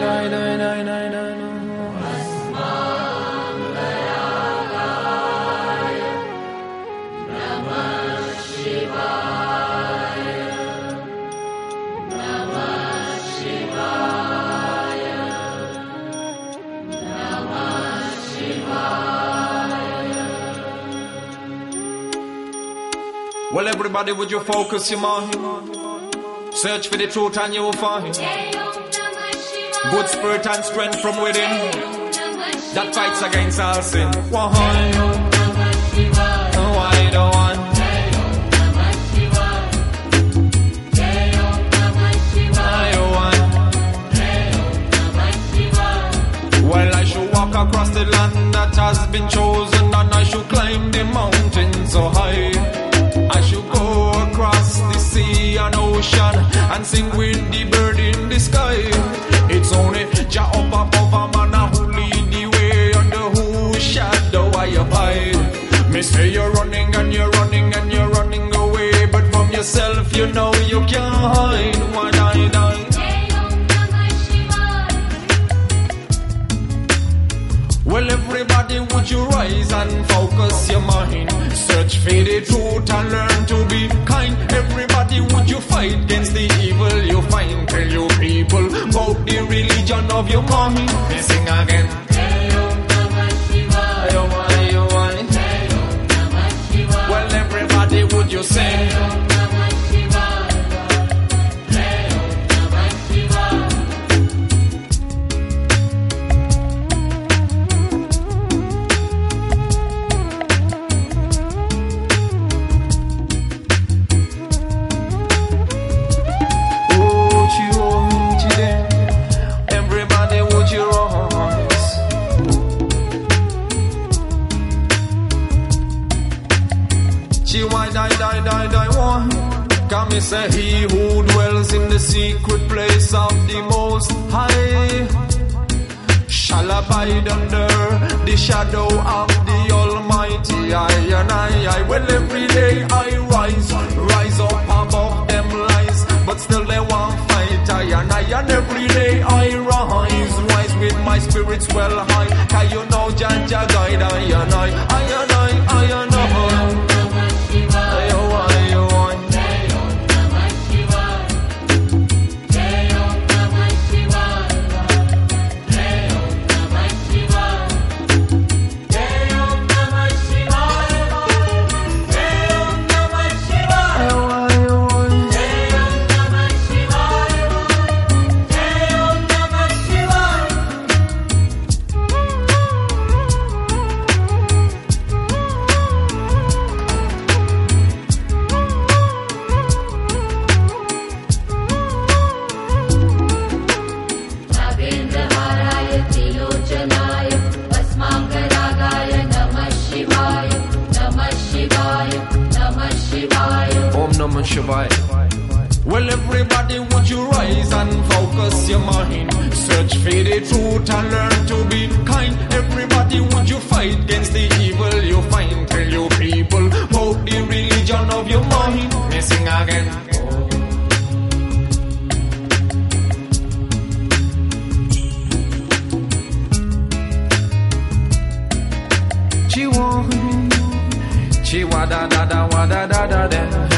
Well, everybody, would you focus your mind? Search for the truth and you will find good spirit and strength from within that fights against all sin. Why don't want? Well, I should walk across the land that has been chosen, and I should climb the mountain so high. I should go across the sea and ocean and sing with the bird in the sky. It's only Jah up above a man who lead the way, under whose shadow I abide. Me say you're running and you're running and you're running away, but from yourself you know you can't hide. One I die. Well, everybody, would you rise and focus your mind? Search for the truth and learn to be kind. Everybody, would you fight against the evil you find? Tell you people about the religion of your mind. They sing again. Well, everybody, would you sing? Come, say he who dwells in the secret place of the Most High shall abide under the shadow of the Almighty. I and I. Well, every day I rise up above them lies, but still they won't fight. I and every day I rise with my spirits well high. Can you know Jah guide? I and I. Well, everybody, would you rise and focus your mind? Search for the truth and learn to be kind. Everybody, would you fight against the evil you find? Tell you people about the religion of your mind. Me sing again. Chi wa da da da wa da da da da.